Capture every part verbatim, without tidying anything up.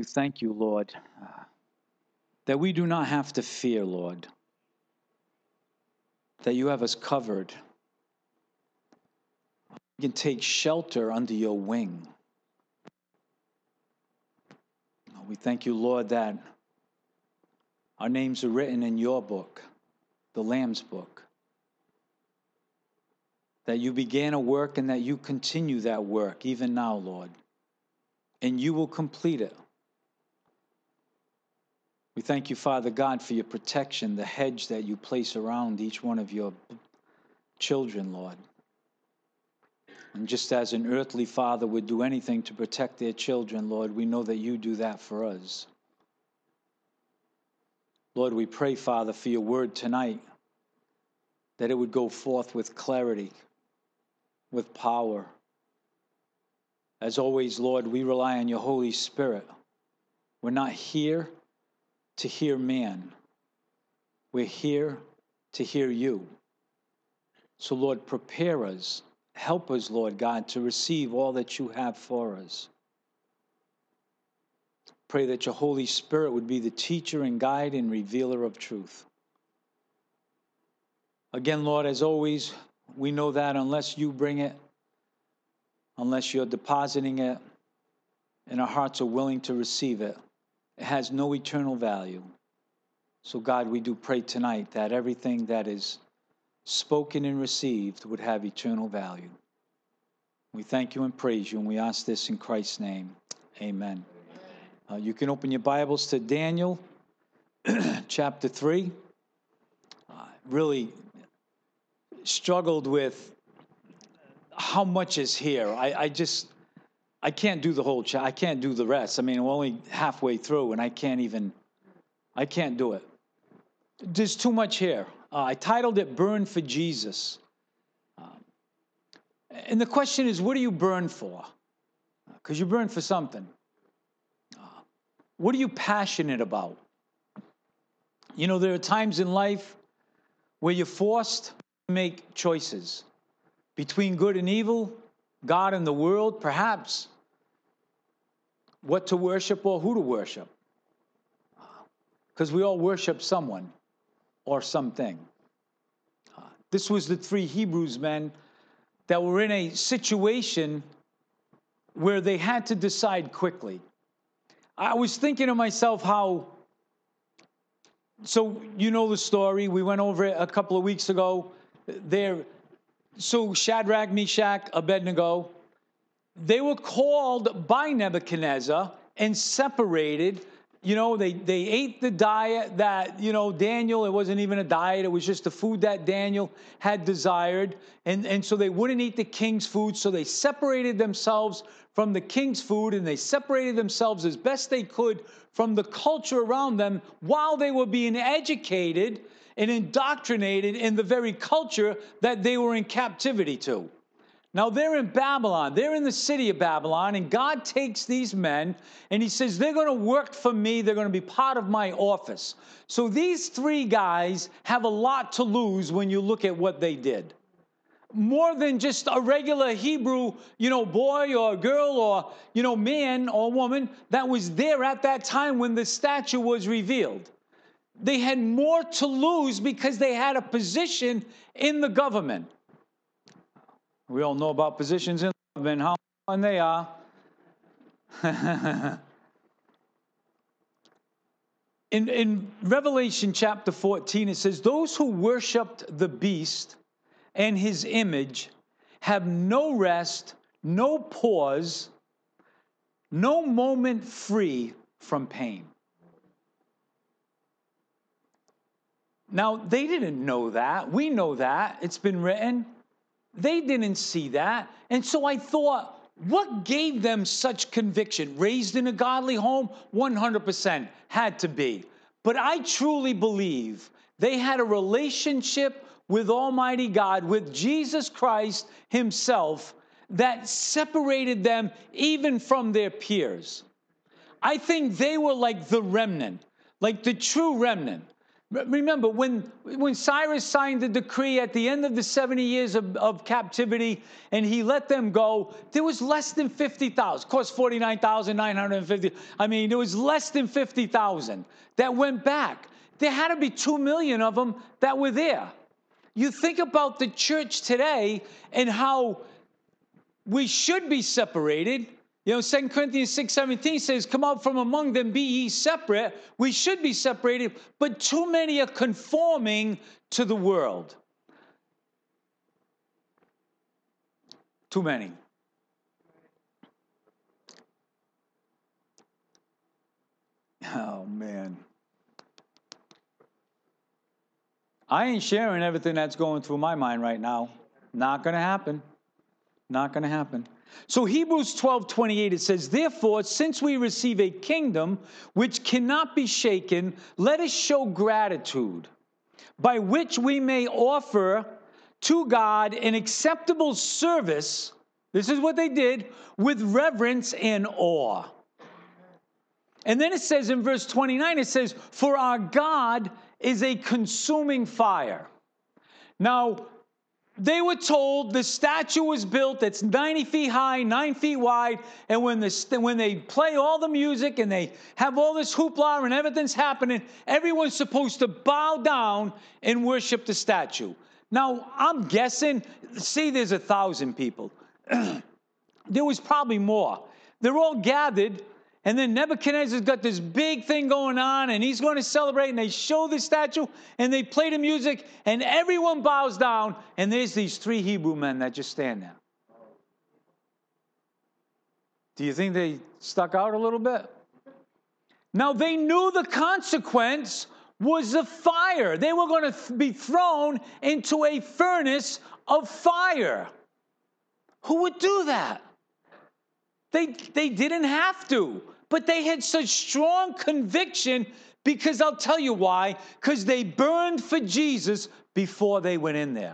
do thank you, Lord, uh, that we do not have to fear, Lord, that you have us covered. We can take shelter under your wing. We thank you, Lord, that our names are written in your book, the Lamb's book, that you began a work and that you continue that work even now, Lord, and you will complete it. We thank you, Father God, for your protection, the hedge that you place around each one of your children, Lord. And just as an earthly father would do anything to protect their children, Lord, we know that you do that for us. Lord, we pray, Father, for your word tonight, that it would go forth with clarity, with power. As always, Lord, we rely on your Holy Spirit. We're not here to hear man. We're here to hear you. So, Lord, prepare us. Help us, Lord God, to receive all that you have for us. Pray that your Holy Spirit would be the teacher and guide and revealer of truth. Again, Lord, as always, we know that unless you bring it, unless you're depositing it, and our hearts are willing to receive it, it has no eternal value. So, God, we do pray tonight that everything that is spoken and received would have eternal value. We thank you and praise you, and we ask this in Christ's name. Amen. Uh, you can open your Bibles to Daniel chapter three. Uh, really struggled with how much is here. I, I just, I can't do the whole chapter. I can't do the rest. I mean, we're only halfway through, and I can't even, I can't do it. There's too much here. Uh, I titled it Burn for Jesus. Um, and the question is, what do you burn for? Because you burn for something. Uh, what are you passionate about? You know, there are times in life where you're forced to make choices between good and evil, God and the world, perhaps what to worship or who to worship. Because we all worship someone or something. Uh, this was the three Hebrews men that were in a situation where they had to decide quickly. I was thinking to myself how, so you know the story, we went over it a couple of weeks ago. There, so Shadrach, Meshach, Abednego, they were called by Nebuchadnezzar and separated. You know, they, they ate the diet that, you know, Daniel, it wasn't even a diet. It was just the food that Daniel had desired. And, and so they wouldn't eat the king's food. So they separated themselves from the king's food, and they separated themselves as best they could from the culture around them while they were being educated and indoctrinated in the very culture that they were in captivity to. Now, they're in Babylon. They're in the city of Babylon, and God takes these men, and he says, they're going to work for me. They're going to be part of my office. So these three guys have a lot to lose when you look at what they did. More than just a regular Hebrew, you know, boy or girl or, you know, man or woman that was there at that time when the statue was revealed. They had more to lose because they had a position in the government. We all know about positions in government, how important they are. in, in Revelation chapter fourteen, it says, those who worshiped the beast and his image have no rest, no pause, no moment free from pain. Now, they didn't know that. We know that. It's been written. They didn't see that. And so I thought, what gave them such conviction? Raised in a godly home? one hundred percent had to be. But I truly believe they had a relationship with Almighty God, with Jesus Christ himself, that separated them even from their peers. I think they were like the remnant, like the true remnant. Remember, when, when Cyrus signed the decree at the end of the seventy years of, of captivity and he let them go, there was less than fifty thousand. Of course, forty-nine thousand nine hundred fifty. I mean, there was less than fifty thousand that went back. There had to be two million of them that were there. You think about the church today and how we should be separated. You know, Second Corinthians six seventeen says, come out from among them, be ye separate. We should be separated, but too many are conforming to the world. Too many. Oh, man. I ain't sharing everything that's going through my mind right now. Not going to happen. Not going to happen. So Hebrews twelve twenty-eight, it says, therefore, since we receive a kingdom which cannot be shaken, let us show gratitude, by which we may offer to God an acceptable service. This is what they did, with reverence and awe. And then it says in verse twenty-nine, it says, for our God is a consuming fire. Now, they were told the statue was built that's ninety feet high, nine feet wide, and when, the, when they play all the music and they have all this hoopla and everything's happening, everyone's supposed to bow down and worship the statue. Now, I'm guessing, see, there's a thousand people. There was probably more. They're all gathered, and then Nebuchadnezzar's got this big thing going on, and he's going to celebrate, and they show the statue, and they play the music, and everyone bows down, and there's these three Hebrew men that just stand there. Do you think they stuck out a little bit? Now, they knew the consequence was the fire. They were going to be thrown into a furnace of fire. Who would do that? They, they didn't have to, but they had such strong conviction because I'll tell you why, because they burned for Jesus before they went in there.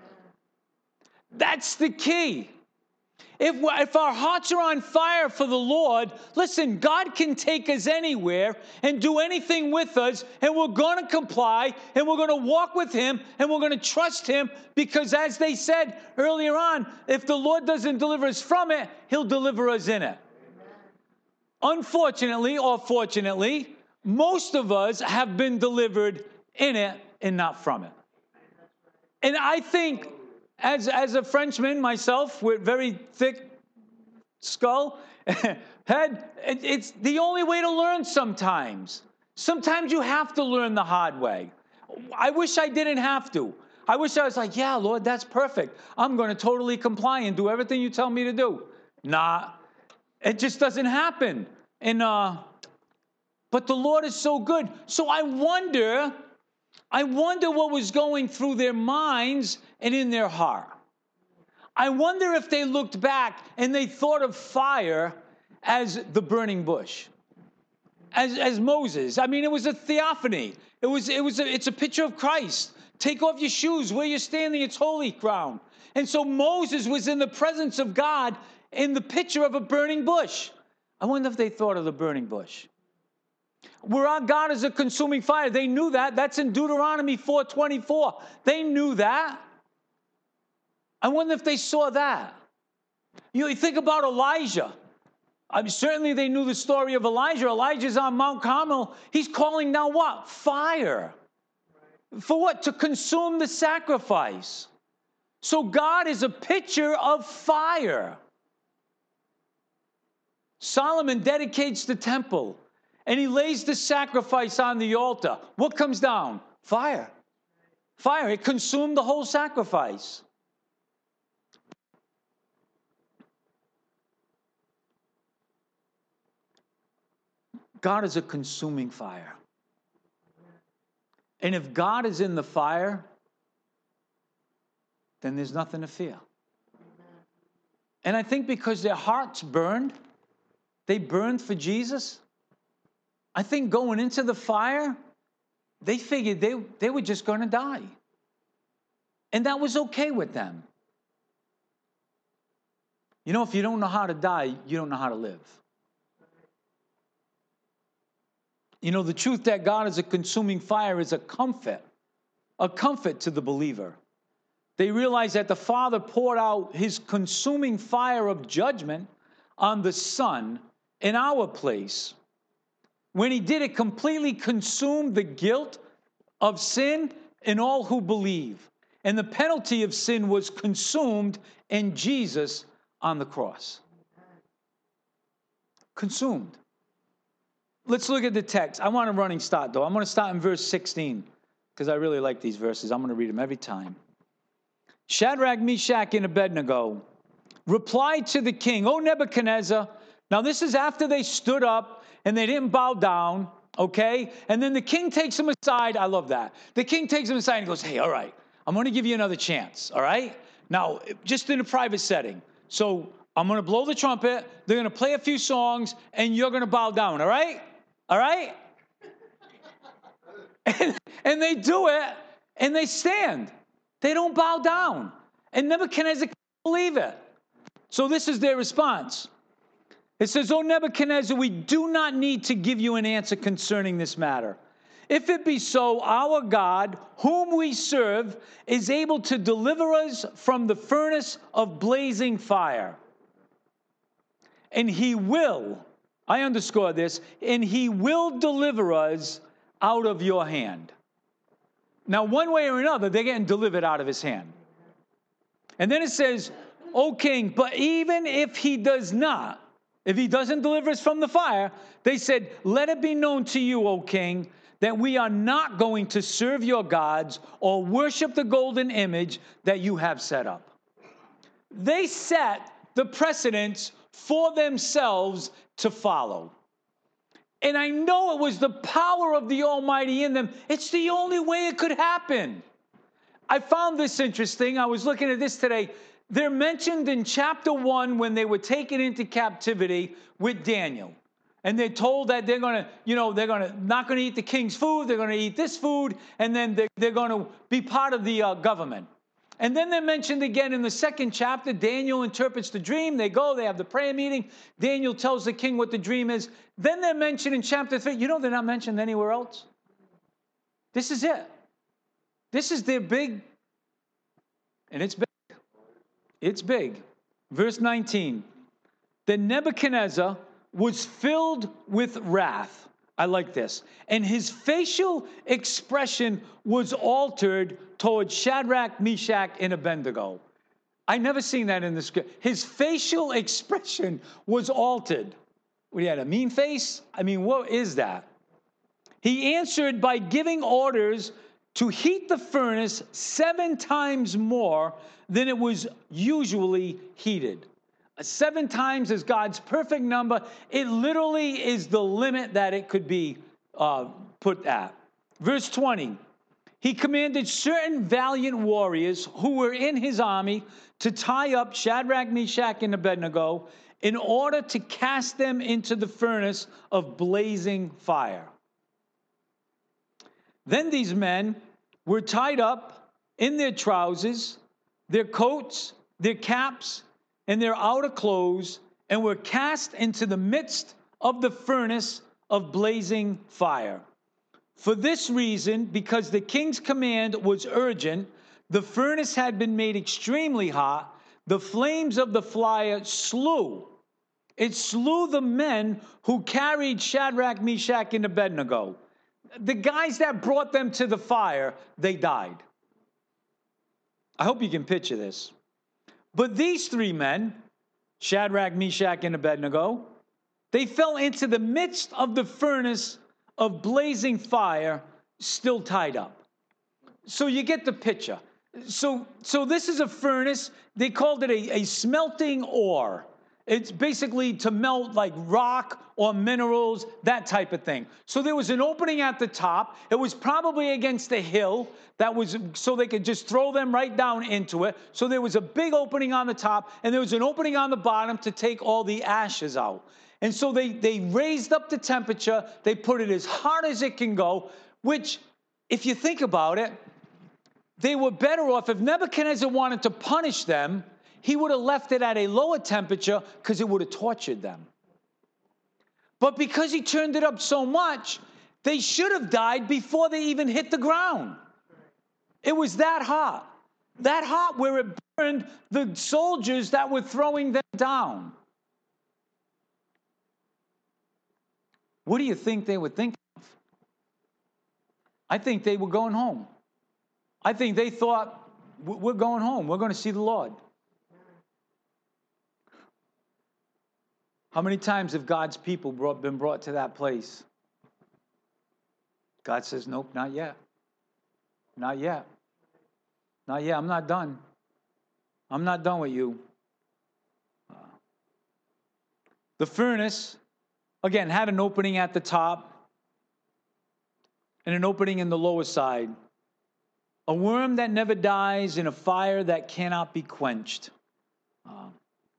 That's the key. If, if our hearts are on fire for the Lord, listen, God can take us anywhere and do anything with us, and we're going to comply, and we're going to walk with Him, and we're going to trust Him, because as they said earlier on, if the Lord doesn't deliver us from it, He'll deliver us in it. Amen. Unfortunately, or fortunately, most of us have been delivered in it and not from it. And I think As, as a Frenchman myself, with very thick skull, head, it, it's the only way to learn sometimes. Sometimes you have to learn the hard way. I wish I didn't have to. I wish I was like, yeah, Lord, that's perfect. I'm going to totally comply and do everything you tell me to do. Nah, it just doesn't happen. And uh, but the Lord is so good. So I wonder... I wonder what was going through their minds and in their heart. I wonder if they looked back and they thought of fire as the burning bush, as, as Moses. I mean, it was a theophany. It was, it was a, it's a picture of Christ. Take off your shoes. Where you're standing, it's holy ground. And so Moses was in the presence of God in the picture of a burning bush. I wonder if they thought of the burning bush. Where our God is a consuming fire. They knew that. That's in Deuteronomy four twenty-four. They knew that. I wonder if they saw that. You know, you think about Elijah. I mean, certainly they knew the story of Elijah. Elijah's on Mount Carmel. He's calling down what? Fire. For what? To consume the sacrifice. So God is a picture of fire. Solomon dedicates the temple. And he lays the sacrifice on the altar. What comes down? Fire. Fire. It consumed the whole sacrifice. God is a consuming fire. And if God is in the fire, then there's nothing to fear. And I think because their hearts burned, they burned for Jesus. I think going into the fire, they figured they, they were just going to die. And that was okay with them. You know, if you don't know how to die, you don't know how to live. You know, the truth that God is a consuming fire is a comfort, a comfort to the believer. They realize that the Father poured out his consuming fire of judgment on the Son in our place. When he did, it completely consumed the guilt of sin in all who believe. And the penalty of sin was consumed in Jesus on the cross. Consumed. Let's look at the text. I want a running start, though. I'm going to start in verse sixteen because I really like these verses. I'm going to read them every time. Shadrach, Meshach, and Abednego replied to the king, O Nebuchadnezzar. Now, this is after they stood up and they didn't bow down, okay? And then the king takes them aside. I love that. The king takes them aside and goes, hey, all right, I'm going to give you another chance, all right? Now, just in a private setting. So I'm going to blow the trumpet. They're going to play a few songs, and you're going to bow down, all right? All right? And, and they do it, and they stand. They don't bow down. And Nebuchadnezzar can't believe it. So this is their response. It says, O Nebuchadnezzar, we do not need to give you an answer concerning this matter. If it be so, our God, whom we serve, is able to deliver us from the furnace of blazing fire. And he will, I underscore this, and he will deliver us out of your hand. Now, one way or another, they're getting delivered out of his hand. And then it says, O king, but even if he does not, if he doesn't deliver us from the fire, they said, let it be known to you, O king, that we are not going to serve your gods or worship the golden image that you have set up. They set the precedents for themselves to follow. And I know it was the power of the Almighty in them. It's the only way it could happen. I found this interesting. I was looking at this today. They're mentioned in chapter one when they were taken into captivity with Daniel. And they're told that they're going to, you know, they're going to not going to eat the king's food. They're going to eat this food. And then they're, they're going to be part of the uh, government. And then they're mentioned again in the second chapter. Daniel interprets the dream. They go, they have the prayer meeting. Daniel tells the king what the dream is. Then they're mentioned in chapter three. You know they're not mentioned anywhere else. This is it. This is their big, and it's big. It's big. Verse nineteen. Then Nebuchadnezzar was filled with wrath. I like this. And his facial expression was altered towards Shadrach, Meshach, and Abednego. I never seen that in the script. His facial expression was altered. What, he had a mean face? I mean, what is that? He answered by giving orders to heat the furnace seven times more than it was usually heated. Seven times is God's perfect number. It literally is the limit that it could be uh, put at. Verse twenty, he commanded certain valiant warriors who were in his army to tie up Shadrach, Meshach, and Abednego in order to cast them into the furnace of blazing fire. Then these men were tied up in their trousers, their coats, their caps, and their outer clothes, and were cast into the midst of the furnace of blazing fire. For this reason, because the king's command was urgent, the furnace had been made extremely hot. The flames of the fire slew. It slew the men who carried Shadrach, Meshach, and Abednego. The guys that brought them to the fire, they died. I hope you can picture this. But these three men, Shadrach, Meshach, and Abednego, they fell into the midst of the furnace of blazing fire, still tied up. So you get the picture. So, so this is a furnace. They called it a, a smelting ore. It's basically to melt like rock or minerals, that type of thing. So there was an opening at the top. It was probably against a hill that was so they could just throw them right down into it. So there was a big opening on the top, and there was an opening on the bottom to take all the ashes out. And so they, they raised up the temperature. They put it as hot as it can go, which, if you think about it, they were better off. If Nebuchadnezzar wanted to punish them, he would have left it at a lower temperature because it would have tortured them. But because he turned it up so much, They should have died before they even hit the ground. It was that hot. That hot where it burned the soldiers that were throwing them down. What do you think they were thinking of? I think they were going home. I think they thought, we're going home. We're going to see the Lord. How many times have God's people brought, been brought to that place? God says, nope, not yet. Not yet. Not yet. I'm not done. I'm not done with you. Uh, the furnace, again, had an opening at the top and an opening in the lower side. A worm that never dies in a fire that cannot be quenched. Uh,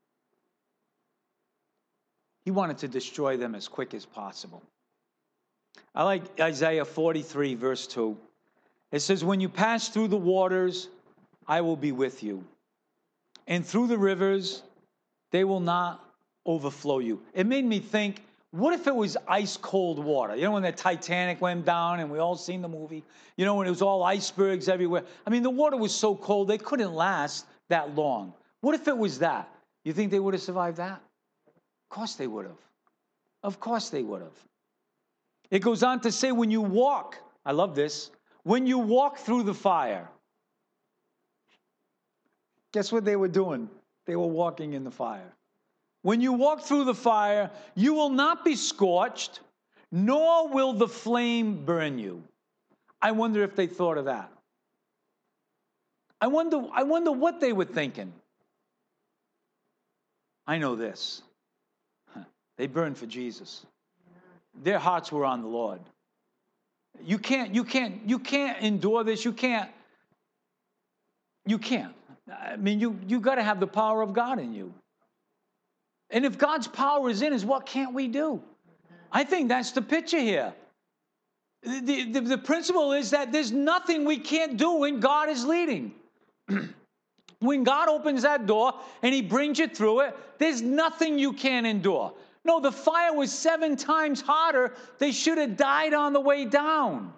he wanted to destroy them as quick as possible. I like Isaiah forty-three, verse two. It says, when you pass through the waters, I will be with you. And through the rivers, they will not overflow you. It made me think, what if it was ice cold water? You know, when the Titanic went down and we all seen the movie, you know, when it was all icebergs everywhere. I mean, the water was so cold, they couldn't last that long. What if it was that? You think they would have survived that? Of course they would have. Of course they would have. It goes on to say, when you walk, I love this, when you walk through the fire. Guess what they were doing? They were walking in the fire. When you walk through the fire, you will not be scorched, nor will the flame burn you. I wonder if they thought of that. I wonder, I wonder what they were thinking. I know this. They burned for Jesus. Their hearts were on the Lord. You can't, you can't, you can't endure this. You can't, you can't. I mean, you, you got to have the power of God in you. And if God's power is in us, what can't we do? I think that's the picture here. The, the, the principle is that there's nothing we can't do when God is leading. When God opens that door and he brings you through it, there's nothing you can't endure. No, the fire was seven times hotter. They should have died on the way down.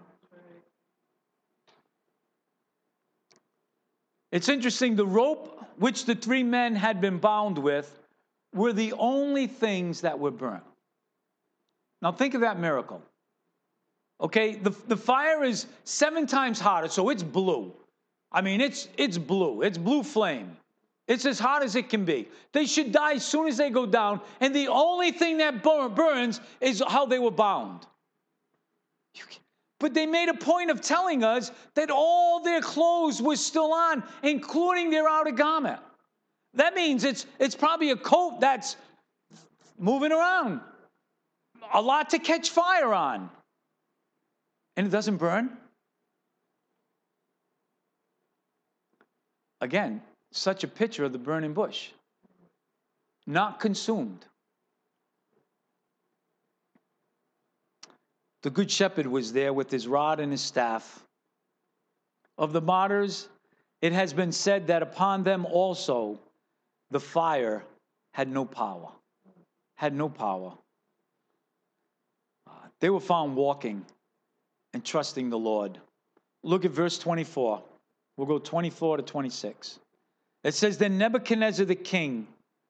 It's interesting, the rope which the three men had been bound with were the only things that were burnt. Now think of that miracle. Okay, the, the fire is seven times hotter, so it's blue. I mean, it's, it's blue. It's blue flame. It's as hot as it can be. They should die as soon as they go down, and the only thing that burns is how they were bound. But they made a point of telling us that all their clothes were still on, including their outer garment. That means it's, it's probably a coat that's moving around. A lot to catch fire on. And it doesn't burn. Again, such a picture of the burning bush. Not consumed. The good shepherd was there with his rod and his staff. Of the martyrs, it has been said that upon them also the fire had no power. Had no power. Uh, they were found walking and trusting the Lord. Look at verse twenty-four. We'll go twenty-four to twenty-six. It says, then Nebuchadnezzar the king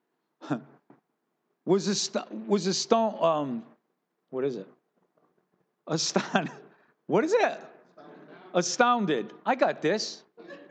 was a, st- was a stone, um, what is it? Astounded. What is it? Astounded. I got this.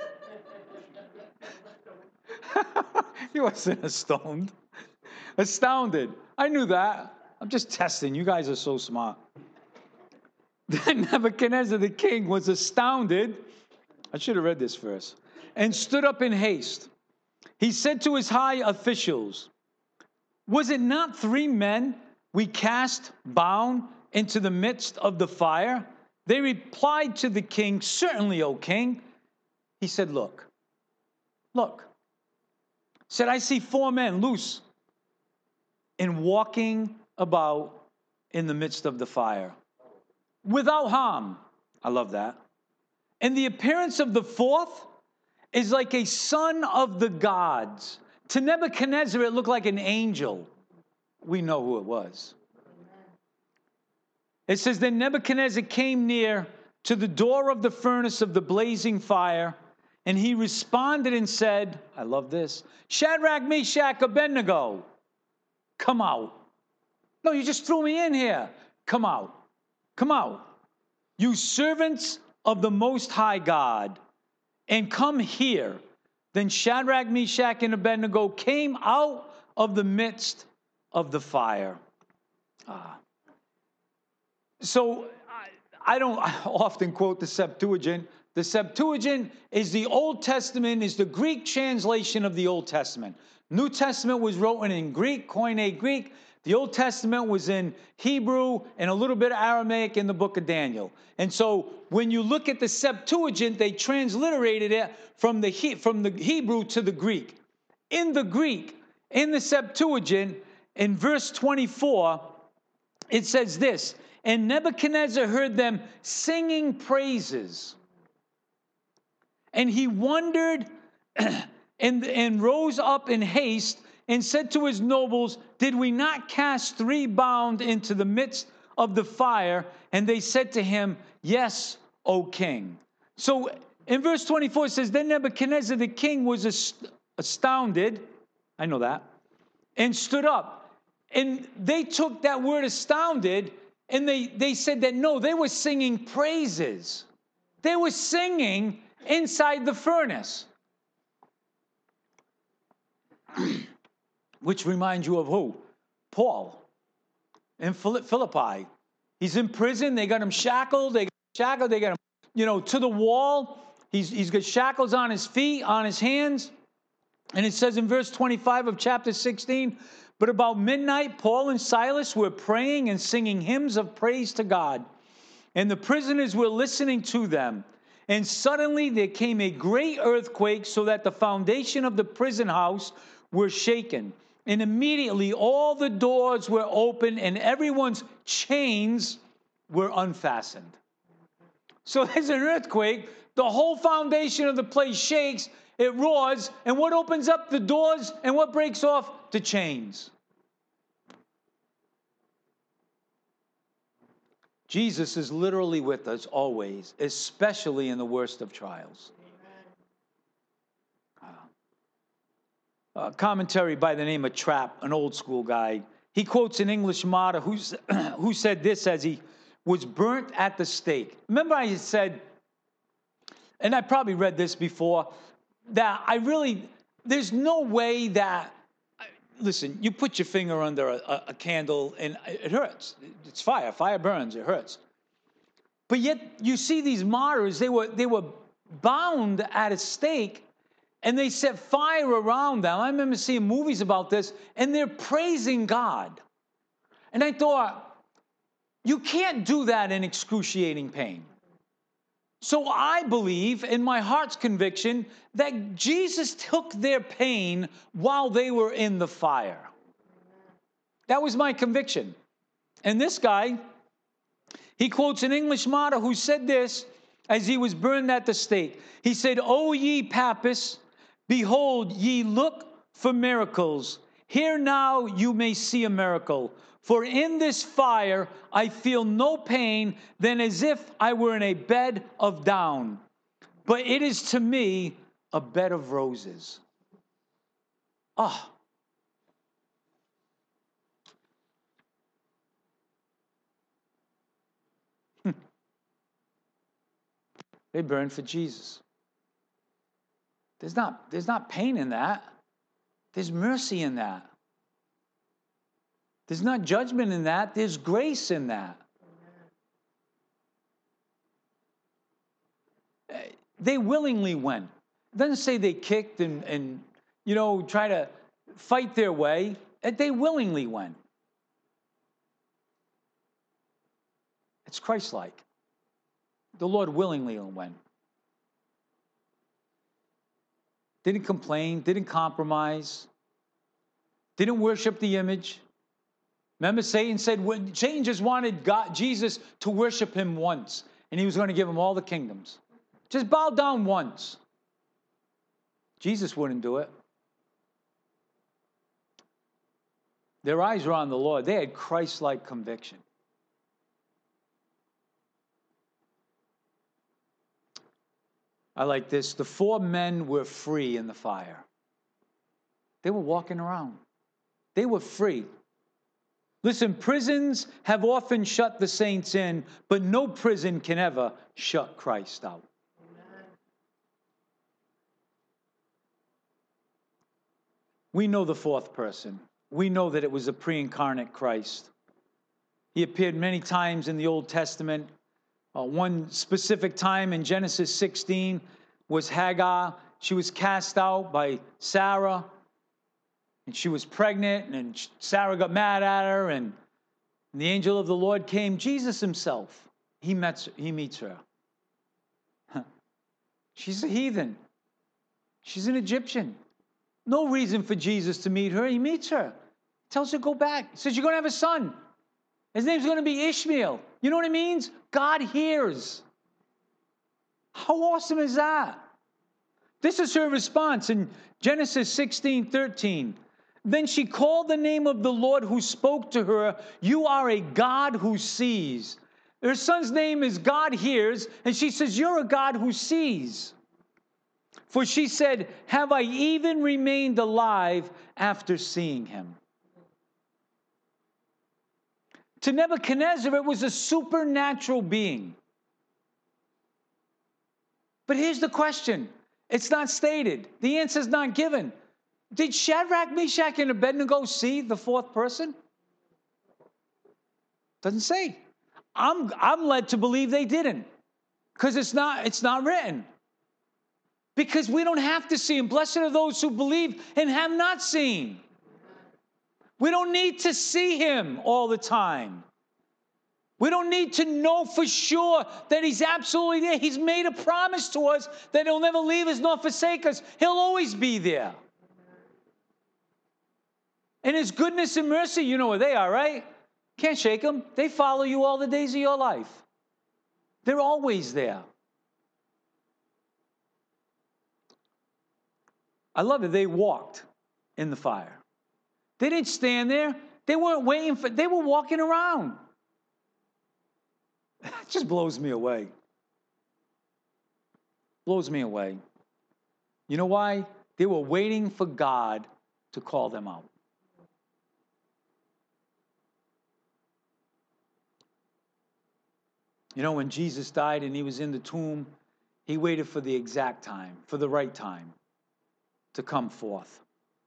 He wasn't astounded. Astounded. I knew that. I'm just testing. You guys are so smart. Then Nebuchadnezzar the king was astounded. I should have read this first. And stood up in haste. He said to his high officials, was it not three men we cast bound into the midst of the fire? They replied to the king, certainly, O king. He said, look, look. Said, I see four men loose and walking about in the midst of the fire without harm. I love that. And the appearance of the fourth is like a son of the gods. To Nebuchadnezzar, it looked like an angel. We know who it was. It says, then Nebuchadnezzar came near to the door of the furnace of the blazing fire, and he responded and said, I love this, Shadrach, Meshach, Abednego, come out. No, you just threw me in here. Come out. Come out. You servants of the Most High God, and come here. Then Shadrach, Meshach, and Abednego came out of the midst of the fire. Ah. So I, I don't often quote the Septuagint. The Septuagint is the Old Testament, is the Greek translation of the Old Testament. New Testament was written in Greek, Koine Greek. The Old Testament was in Hebrew and a little bit of Aramaic in the book of Daniel. And so when you look at the Septuagint, they transliterated it from the, he, from the Hebrew to the Greek. In the Greek, in the Septuagint, in verse twenty-four, it says this, and Nebuchadnezzar heard them singing praises. And he wondered and, and rose up in haste and said to his nobles, did we not cast three bound into the midst of the fire? And they said to him, yes, O king. So in verse twenty-four it says, then Nebuchadnezzar the king was astounded, I know that, and stood up. And they took that word astounded and they, they said that no, they were singing praises. They were singing inside the furnace. Which reminds you of who? Paul in Philippi. He's in prison. They got him shackled. They got him shackled. They got him, you know, to the wall. He's, he's got shackles on his feet, on his hands. And it says in verse twenty-five of chapter sixteen, but about midnight, Paul and Silas were praying and singing hymns of praise to God. And the prisoners were listening to them. And suddenly there came a great earthquake so that the foundation of the prison house were shaken. And immediately all the doors were open and everyone's chains were unfastened. So there's an earthquake. The whole foundation of the place shakes. It roars. And what opens up the doors and what breaks off? The chains. Jesus is literally with us always, especially in the worst of trials. A commentary by the name of Trapp, an old school guy. He quotes an English martyr who's, who said this as he was burnt at the stake. Remember I said, and I probably read this before, that I really, there's no way that, listen, you put your finger under a, a candle and it hurts. It's fire. Fire burns. It hurts. But yet you see these martyrs, they were, they were bound at a stake and they set fire around them. I remember seeing movies about this, and they're praising God. And I thought, you can't do that in excruciating pain. So I believe, in my heart's conviction, that Jesus took their pain while they were in the fire. That was my conviction. And this guy, he quotes an English martyr who said this as he was burned at the stake. He said, O ye Papists, behold, ye look for miracles. Here now you may see a miracle. For in this fire I feel no pain than as if I were in a bed of down. But it is to me a bed of roses. Ah. They burn for Jesus. There's not, there's not pain in that. There's mercy in that. There's not judgment in that. There's grace in that. They willingly went. It doesn't say they kicked and, and, you know, try to fight their way. They willingly went. It's Christ-like. The Lord willingly went. Didn't complain, didn't compromise, didn't worship the image. Remember, Satan said, when Satan just wanted God, Jesus to worship him once, and he was going to give him all the kingdoms. Just bow down once. Jesus wouldn't do it. Their eyes were on the Lord. They had Christ-like conviction. I like this. The four men were free in the fire. They were walking around. They were free. Listen, prisons have often shut the saints in, but no prison can ever shut Christ out. Amen. We know the fourth person. We know that it was a pre-incarnate Christ. He appeared many times in the Old Testament. Uh, one specific time in Genesis sixteen was Hagar. She was cast out by Sarah, and she was pregnant, and Sarah got mad at her, and the angel of the Lord came. Jesus himself, he, met, he meets her. She's a heathen. She's an Egyptian. No reason for Jesus to meet her. He meets her. Tells her, go back. He says, you're going to have a son. His name's going to be Ishmael. You know what it means? God hears. How awesome is that? This is her response in Genesis sixteen thirteen. Then she called the name of the Lord who spoke to her. You are a God who sees. Her son's name is God hears. And she says, you're a God who sees. For she said, have I even remained alive after seeing him? To Nebuchadnezzar, it was a supernatural being. But here's the question. It's not stated. The answer's not given. Did Shadrach, Meshach, and Abednego see the fourth person? Doesn't say. I'm, I'm led to believe they didn't. Because it's not, it's not written. Because we don't have to see him. Blessed are those who believe and have not seen. We don't need to see him all the time. We don't need to know for sure that he's absolutely there. He's made a promise to us that he'll never leave us nor forsake us. He'll always be there. And his goodness and mercy, you know where they are, right? Can't shake them. They follow you all the days of your life. They're always there. I love it. They walked in the fire. They didn't stand there. They weren't waiting for, they were walking around. It just blows me away. Blows me away. You know why? They were waiting for God to call them out. You know, when Jesus died and he was in the tomb, he waited for the exact time, for the right time to come forth.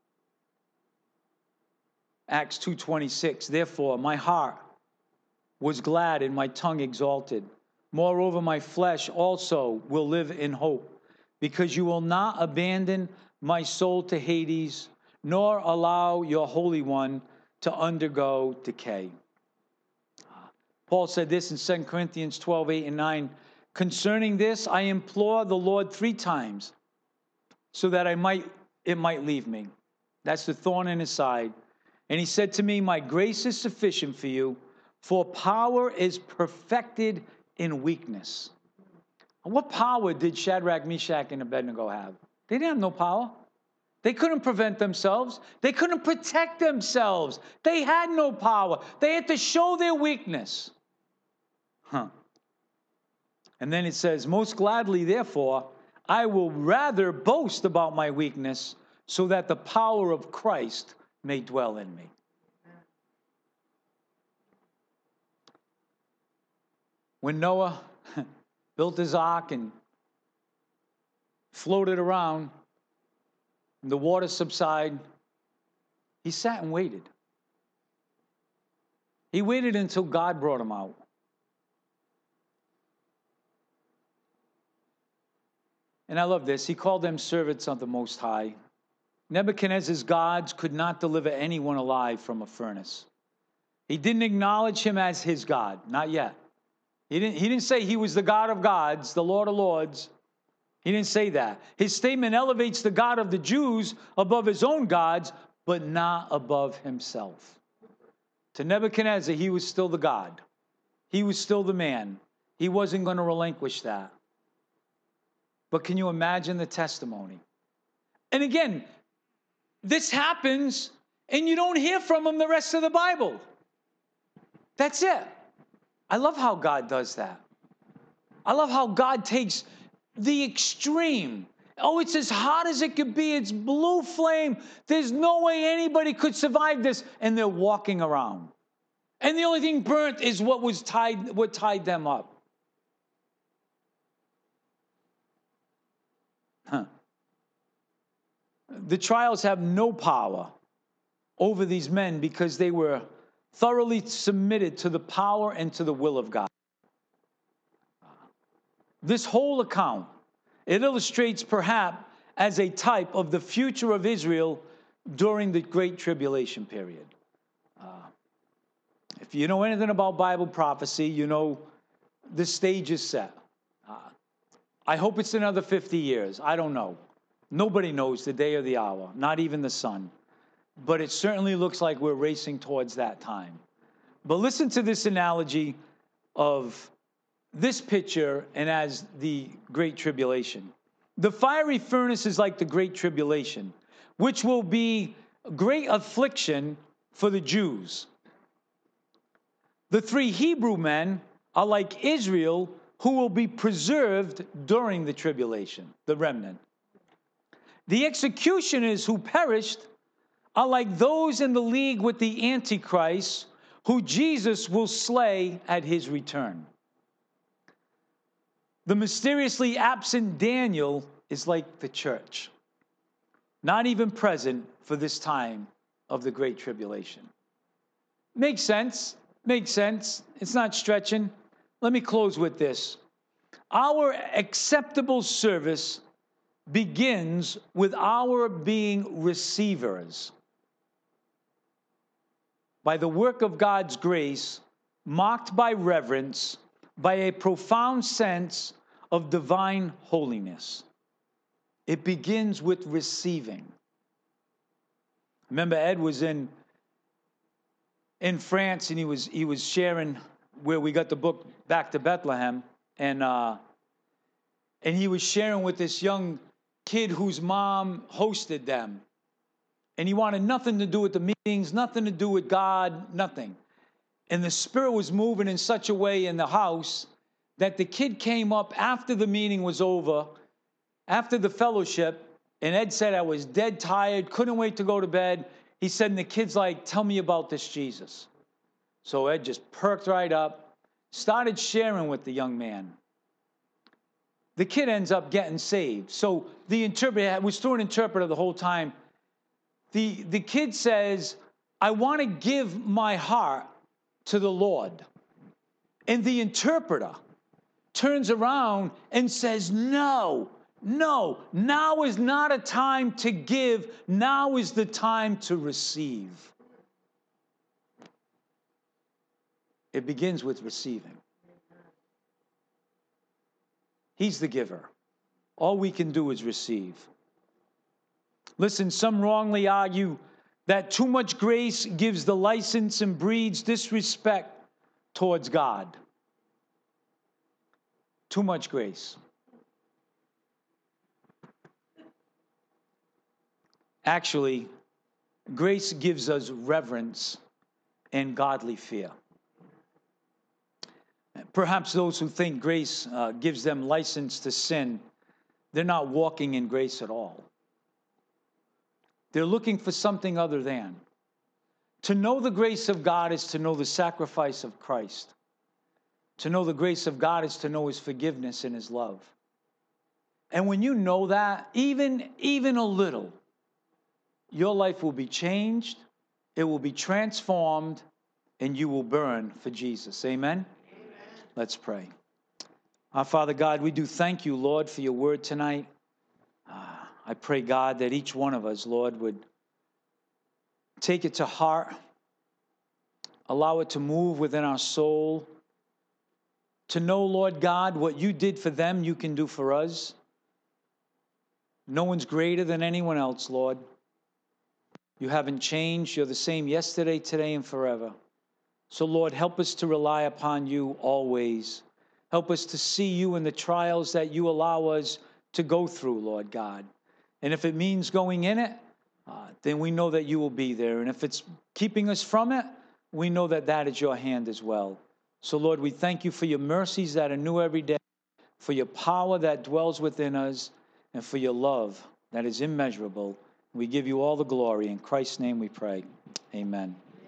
Acts two twenty-six, therefore my heart was glad and my tongue exalted. Moreover, my flesh also will live in hope, because you will not abandon my soul to Hades, nor allow your Holy One to undergo decay. Paul said this in Second Corinthians twelve, eight and nine. Concerning this, I implore the Lord three times, so that I might it might leave me. That's the thorn in his side. And he said to me, my grace is sufficient for you, for power is perfected in weakness. And what power did Shadrach, Meshach, and Abednego have? They didn't have no power. They couldn't prevent themselves. They couldn't protect themselves. They had no power. They had to show their weakness. Huh. And then it says, most gladly, therefore, I will rather boast about my weakness, so that the power of Christ may dwell in me. When Noah built his ark and floated around, and the water subsided, he sat and waited. He waited until God brought him out. And I love this. He called them servants of the Most High. Nebuchadnezzar's gods could not deliver anyone alive from a furnace. He didn't acknowledge him as his God. Not yet. He didn't, he didn't say he was the God of gods, the Lord of lords. He didn't say that. His statement elevates the God of the Jews above his own gods, but not above himself. To Nebuchadnezzar, he was still the God. He was still the man. He wasn't going to relinquish that. But can you imagine the testimony? And again, this happens and you don't hear from him the rest of the Bible. That's it. I love how God does that. I love how God takes the extreme. Oh, it's as hot as it could be. It's blue flame. There's no way anybody could survive this. And they're walking around. And the only thing burnt is what was tied, what tied them up. Huh. The trials have no power over these men because they were thoroughly submitted to the power and to the will of God. This whole account, it illustrates perhaps as a type of the future of Israel during the Great Tribulation period. Uh, if you know anything about Bible prophecy, you know the stage is set. Uh, I hope it's another fifty years. I don't know. Nobody knows the day or the hour, not even the sun. But it certainly looks like we're racing towards that time. But listen to this analogy of this picture and as the Great Tribulation. The fiery furnace is like the Great Tribulation, which will be great affliction for the Jews. The three Hebrew men are like Israel, who will be preserved during the tribulation, the remnant. The executioners who perished are like those in the league with the Antichrist, who Jesus will slay at his return. The mysteriously absent Daniel is like the church, not even present for this time of the Great Tribulation. Makes sense. Makes sense. It's not stretching. Let me close with this. Our acceptable service begins with our being receivers. By the work of God's grace, marked by reverence, by a profound sense of divine holiness. It begins with receiving. Remember, Ed was in in France, and he was he was sharing where we got the book Back to Bethlehem, and uh, and he was sharing with this young kid whose mom hosted them, and he wanted nothing to do with the meetings, nothing to do with God, nothing. And the Spirit was moving in such a way in the house that the kid came up after the meeting was over, after the fellowship, and Ed said, I was dead tired, couldn't wait to go to bed. He said, and the kid's like, tell me about this Jesus. So Ed just perked right up, started sharing with the young man. The kid ends up getting saved. So the interpreter, was through an interpreter the whole time. The, the kid says, I want to give my heart to the Lord. And the interpreter turns around and says, no, no, now is not a time to give. Now is the time to receive. It begins with receiving. He's the giver. All we can do is receive. Listen, some wrongly argue that too much grace gives the license and breeds disrespect towards God. Too much grace. Actually, grace gives us reverence and godly fear. Perhaps those who think grace uh, gives them license to sin, they're not walking in grace at all. They're looking for something other than. To know the grace of God is to know the sacrifice of Christ. To know the grace of God is to know his forgiveness and his love. And when you know that, even, even a little, your life will be changed, it will be transformed, and you will burn for Jesus. Amen? Amen. Let's pray. Our Father God, we do thank you, Lord, for your word tonight. Uh, I pray, God, that each one of us, Lord, would take it to heart, allow it to move within our soul, to know, Lord God, what you did for them, you can do for us. No one's greater than anyone else, Lord. You haven't changed. You're the same yesterday, today, and forever. So, Lord, help us to rely upon you always. Help us to see you in the trials that you allow us to go through, Lord God. And if it means going in it, uh, then we know that you will be there. And if it's keeping us from it, we know that that is your hand as well. So, Lord, we thank you for your mercies that are new every day. for your power that dwells within us, and for your love that is immeasurable. We give you all the glory. In Christ's name we pray. Amen.